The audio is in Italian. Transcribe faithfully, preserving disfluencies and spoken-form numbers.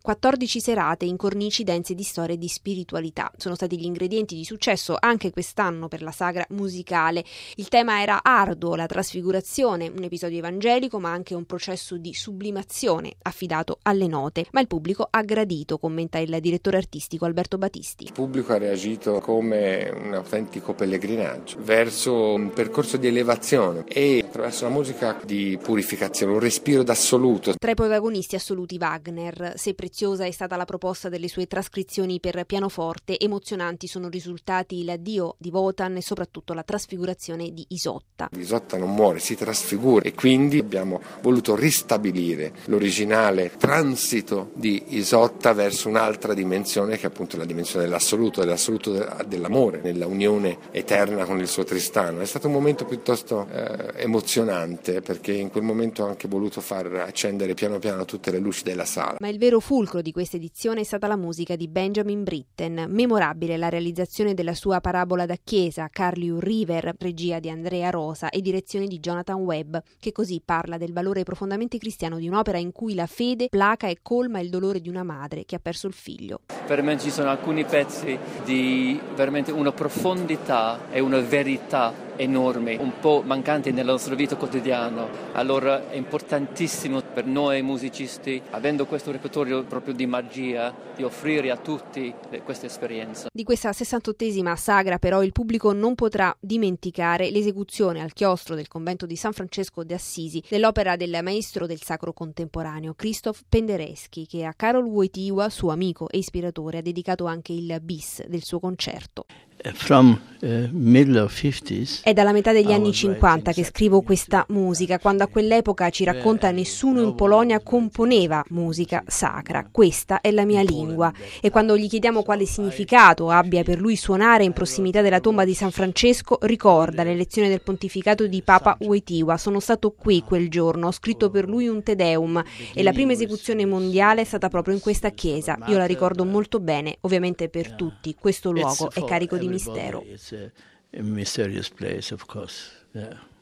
quattordici serate in cornici dense di storia e di spiritualità. Sono stati gli ingredienti di successo anche quest'anno per la sagra musicale. Il tema era arduo, la trasfigurazione, un episodio evangelico ma anche un processo di sublimazione affidato alle note. Ma il pubblico ha gradito, commenta il direttore artistico Alberto Battisti. Il pubblico ha reagito come un autentico pellegrinaggio verso un percorso di elevazione e attraverso la musica di purificazione, un respiro d'assoluto. Tra i protagonisti assoluti Wagner. Se preziosa è stata la proposta delle sue trascrizioni per pianoforte, emozionanti sono risultati il Dio di Wotan e soprattutto la trasfigurazione di Isotta. Isotta non muore, si trasfigura, e quindi abbiamo voluto ristabilire l'originale transito di Isotta verso un'altra dimensione, che è appunto la dimensione dell'assoluto, dell'assoluto dell'amore, nella unione eterna con il suo Tristano. È stato un momento piuttosto eh, emozionante, perché in quel momento ho anche voluto far accendere piano piano tutte le luci della sala. Ma il vero fulcro di questa edizione è stata la musica di Benjamin Britten. Memorabile la realizzazione della sua parabola da chiesa, Carly River, regia di Andrea Rosa e direzione di Jonathan Webb, che così parla del valore profondamente cristiano di un'opera in cui la fede placa e colma il dolore di una madre che ha perso il figlio. Veramente ci sono alcuni pezzi di veramente una profondità e una verità enorme, un po' mancanti nella nostra vita quotidiana. Allora è importantissimo per noi musicisti, avendo questo repertorio proprio di magia, di offrire a tutti questa esperienza. Di questa sessantottesima sagra però il pubblico non potrà dimenticare l'esecuzione al chiostro del convento di San Francesco d'Assisi dell'opera del maestro del sacro contemporaneo Krzysztof Penderecki, che a Karol Wojtyła, suo amico e ispiratore, ha dedicato anche il bis del suo concerto. From, uh, middle of fifties, È dalla metà degli anni cinquanta che scrivo questa musica, quando a quell'epoca, ci racconta, nessuno in Polonia componeva musica sacra. Questa è la mia lingua. E quando gli chiediamo quale significato abbia per lui suonare in prossimità della tomba di San Francesco, ricorda le lezioni del pontificato di Papa Wojtyła. Sono stato qui quel giorno, ho scritto per lui un Te Deum e la prima esecuzione mondiale è stata proprio in questa chiesa. Io la ricordo molto bene, ovviamente per tutti. Questo luogo è carico di mistero. It's a, a mysterious place, of course. Yeah.